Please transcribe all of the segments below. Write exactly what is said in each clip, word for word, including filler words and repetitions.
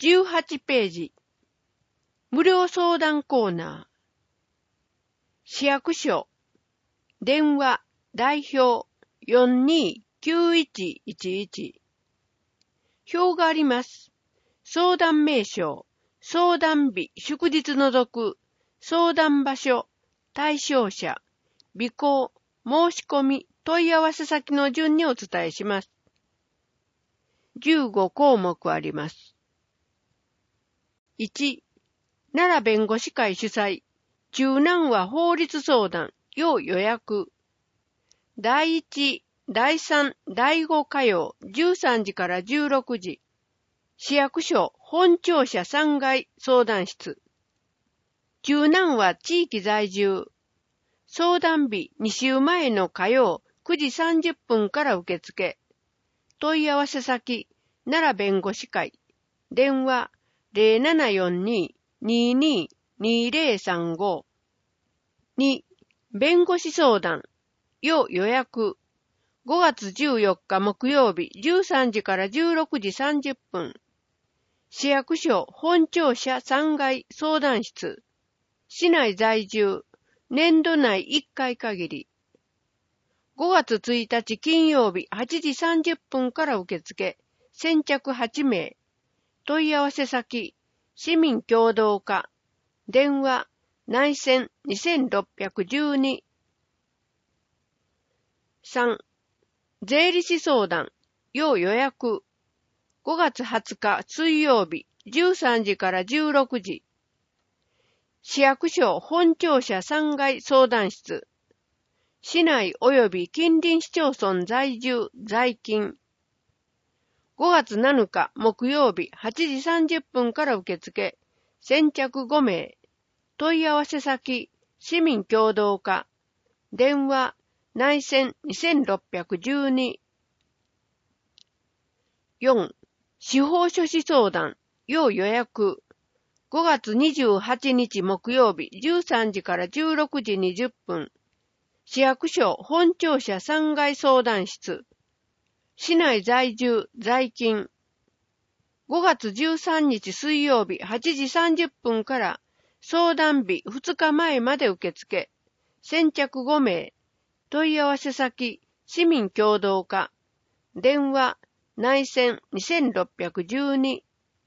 じゅうはちページ。無料相談コーナー。市役所。電話、代表、よんにーきゅういちいちいち。表があります。相談名称、相談日、祝日除く、相談場所、対象者、備考、申し込み、問い合わせ先の順にお伝えします。じゅうごこうもくあります。いち、奈良弁護士会主催、中南和法律相談、要予約。だいいち、だいさん、だいご火曜、じゅうさんじからじゅうろくじ。市役所本庁舎さんがい相談室。中南和地域在住。相談日に週前の火曜くじさんじゅっぷんから受付。問い合わせ先、奈良弁護士会。電話 ゼロななよんにーにーにーにーゼロさんご。に、弁護士相談。要予約。ごがつじゅうよっか木曜日じゅうさんじからじゅうろくじさんじゅっぷん。市役所本庁舎さんがい相談室。市内在住。年度内いっかい限り。ごがつついたち金曜日はちじさんじゅっぷんから受付。先着はちめい。問い合わせ先。市民協働課。電話。内線にせんろっぴゃくじゅうに。さん、税理士相談、要予約。ごがつはつか水曜日じゅうさんじからじゅうろくじ。市役所本庁舎さんがい相談室。市内及び近隣市町村在住、在勤。ごがつなのか木曜日はちじさんじゅっぷんから受付。先着ごめい。問い合わせ先、市民協働課。電話、内線にせんろっぴゃくじゅうに。よん、司法書士相談、要予約。ごがつにじゅうはちにち木曜日じゅうさんじからじゅうろくじにじゅっぷん。市役所本庁舎さんがい相談室。市内在住、在勤。ごがつじゅうさんにち水曜日はちじさんじゅっぷんから相談日ふつかまえまで受付。先着ごめい。問い合わせ先、市民協働課。電話、内線にせんろっぴゃくじゅうに。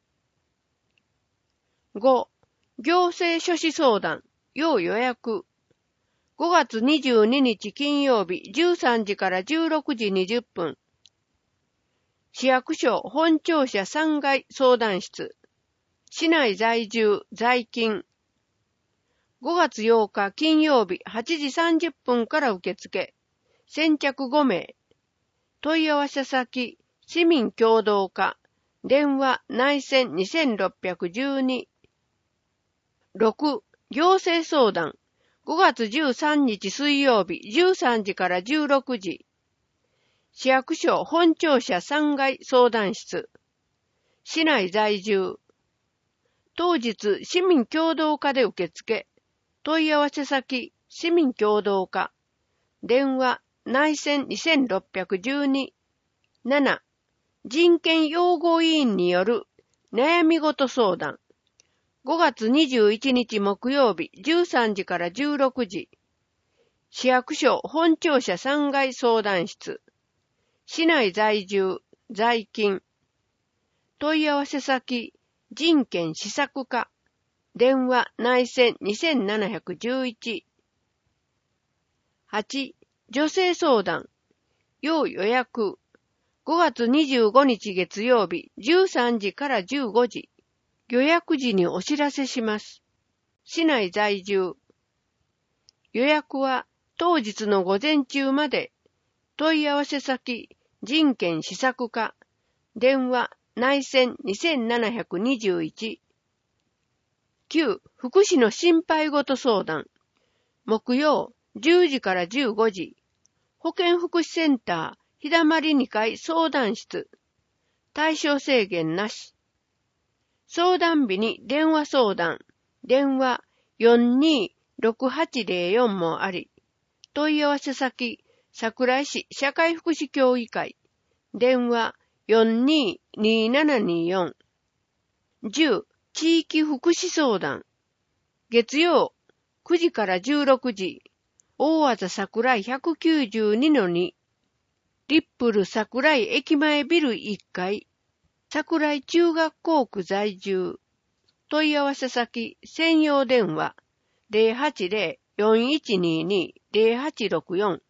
ご、行政書士相談、要予約。ごがつにじゅうににち金曜日じゅうさんじからじゅうろくじにじゅっぷん。市役所本庁舎さんがい相談室。市内在住、在勤。ごがつようか金曜日はちじさんじゅっぷんから受付。先着ごめい。問い合わせ先、市民協働課。電話内線にせんろっぴゃくじゅうに。ろく、行政相談。ごがつじゅうさんにち水曜日じゅうさんじからじゅうろくじ。市役所本庁舎さんがい相談室。市内在住。当日、市民協働課で受付。問い合わせ先、市民協働課。電話、内線にせんろっぴゃくじゅうに。なな、人権擁護委員による悩み事相談。ごがつにじゅういちにち木曜日じゅうさんじからじゅうろくじ。市役所本庁舎さんがい相談室。市内在住、在勤。問い合わせ先、人権施策課。電話内線にせんななひゃくじゅういち。はち、女性相談。要予約。ごがつにじゅうごにち月曜日じゅうさんじからじゅうごじ。予約時にお知らせします。市内在住。予約は当日の午前中まで。問い合わせ先、人権施策課。電話内線にせんななひゃくにじゅういち。きゅう、福祉の心配事相談。木曜、じゅうじからじゅうごじ。保健福祉センター、日だまりにかい相談室。対象制限なし。相談日に電話相談。電話 よんにーろくはちゼロよん もあり。問い合わせ先、桜井市社会福祉協議会。電話 よんにーにーななにーよん。 じゅう、地域福祉相談。月曜、くじからじゅうろくじ、大技桜井ひゃくきゅうじゅうにのに、リップル桜井駅前ビルいっかい、桜井中学校区在住。問い合わせ先、専用電話、ゼロはちゼロ よんいちにに ゼロはちろくよん。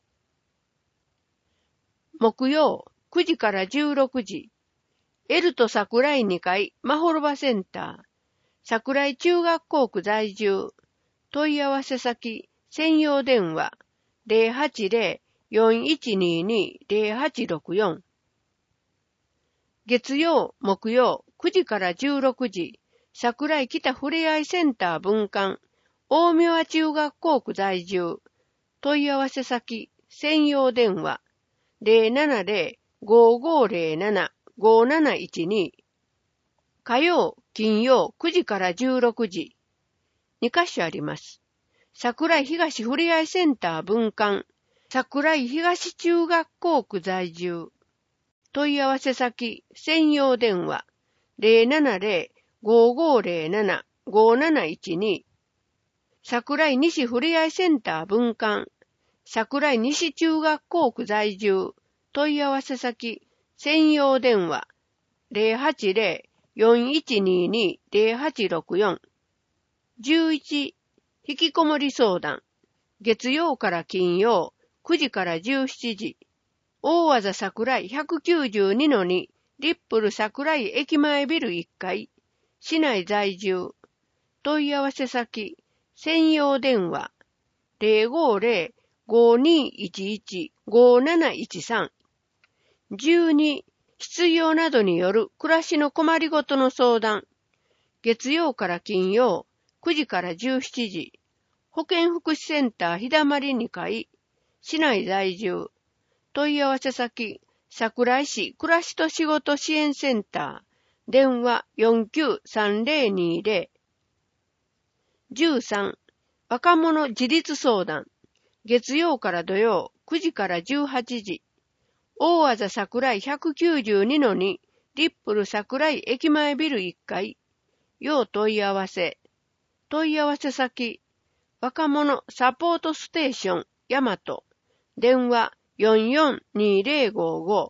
木曜、くじからじゅうろくじ、エルト桜井にかい、マホロバセンター、桜井中学校区在住。問い合わせ先、専用電話、ゼロはちゼロ よんいちにに ゼロはちろくよん。月曜、木曜、くじからじゅうろくじ、桜井北ふれあいセンター分館、大明和中学校区在住。問い合わせ先、専用電話、ゼロななゼロ ごごゼロなな ごなないちに。火曜、金曜くじからじゅうろくじ。にカ所あります。桜井東ふれあいセンター分館、桜井東中学校区在住。問い合わせ先、専用電話、ゼロななゼロ ごごゼロなな ごなないちに。桜井西ふれあいセンター分館、桜井西中学校区在住。問い合わせ先、専用電話、ゼロはちゼロ よんいちにに ゼロはちろくよん。じゅういち、引きこもり相談。月曜から金曜、くじからじゅうしちじ。大技桜井ひゃくきゅうじゅうにのに、リップル桜井駅前ビルいっかい。市内在住。問い合わせ先、専用電話、ゼロごゼロ ごにいちいち ごなないちさん。じゅうに、失業などによる暮らしの困りごとの相談。月曜から金曜、くじからじゅうしちじ。保健福祉センター日だまりにかい。市内在住。問い合わせ先、桜井市暮らしと仕事支援センター。電話 よんきゅうさんゼロにゼロ。じゅうさん、若者自立相談。月曜から土曜、くじからじゅうはちじ。大技桜井ひゃくきゅうじゅうにのに、リップル桜井駅前ビルいっかい。要問い合わせ。問い合わせ先、若者サポートステーション、大和。電話 よんよんにゼロごご。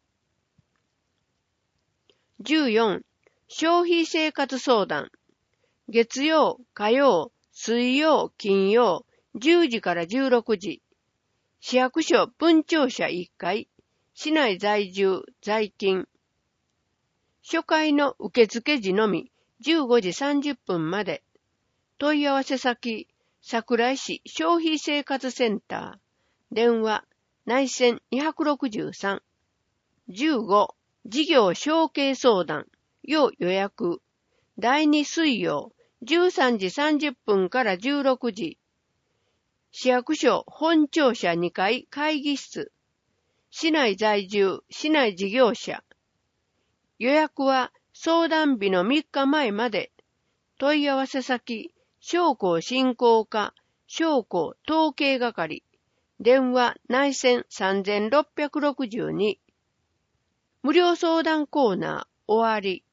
じゅうよん、消費生活相談。月曜、火曜、水曜、金曜、じゅうじからじゅうろくじ。市役所分庁舎いっかい。市内在住、在勤。初回の受付時のみ、じゅうごじさんじゅっぷんまで。問い合わせ先、桜井市消費生活センター。電話、内線にろくさん。じゅうご、事業承継相談。要予約。だいに水曜、じゅうさんじさんじゅっぷんからじゅうろくじ。市役所本庁舎にかい会議室。市内在住、市内事業者。予約は相談日のみっかまえまで。問い合わせ先、商工振興課、商工統計係。電話内線さんろっぴゃくろくじゅうに。無料相談コーナー終わり。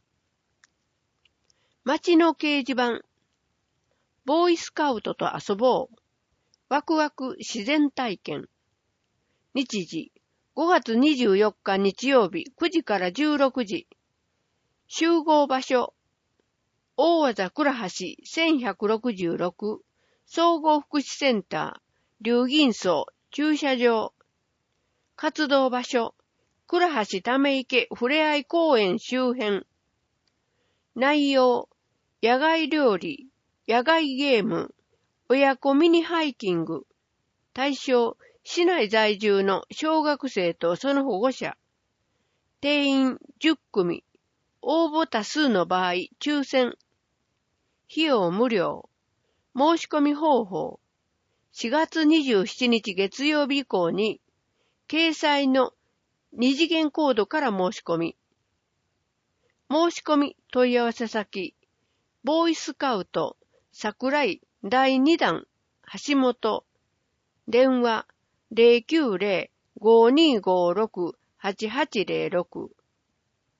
街の掲示板。ボーイスカウトと遊ぼう。ワクワク自然体験。日時、ごがつにじゅうよっか日曜日くじからじゅうろくじ。集合場所、大技倉橋せんひゃくろくじゅうろく総合福祉センター、龍銀荘駐車場。活動場所、倉橋ため池ふれあい公園周辺。内容、野外料理、野外ゲーム、親子ミニハイキング。対象、市内在住の小学生とその保護者。定員じゅっくみ。応募多数の場合、抽選。費用無料。申し込み方法。しがつにじゅうしちにち月曜日以降に、掲載の二次元コードから申し込み。申し込み問い合わせ先。ボーイスカウト、桜井だいにだん、橋本。電話、ゼロきゅうゼロ ごにーごーろく はちはちゼロろく。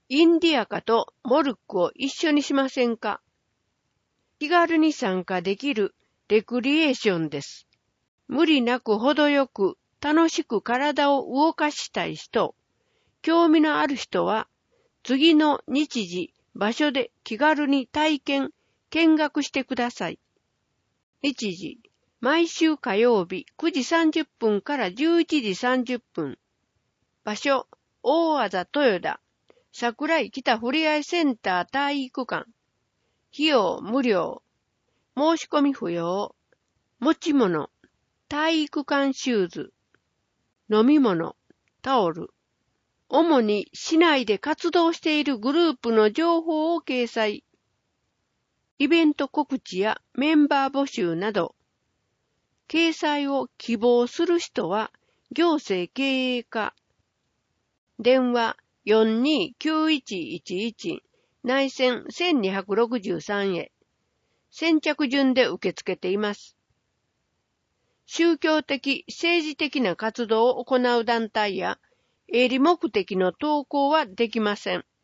インディアカとモルックを一緒にしませんか？気軽に参加できるレクリエーションです。無理なく程よく楽しく体を動かしたい人、興味のある人は、次の日時、場所で気軽に体験、見学してください。日時、毎週火曜日くじさんじゅっぷんからじゅういちじさんじゅっぷん。場所、大和田豊田、桜井北ふれあいセンター体育館。費用無料。申し込み不要。持ち物、体育館シューズ。飲み物、タオル。主に市内で活動しているグループの情報を掲載。イベント告知やメンバー募集など、掲載を希望する人は行政経営課。電話 よんにーきゅういちいちいち 内線せんにひゃくろくじゅうさんへ。先着順で受け付けています。宗教的、政治的な活動を行う団体や営利目的の投稿はできません。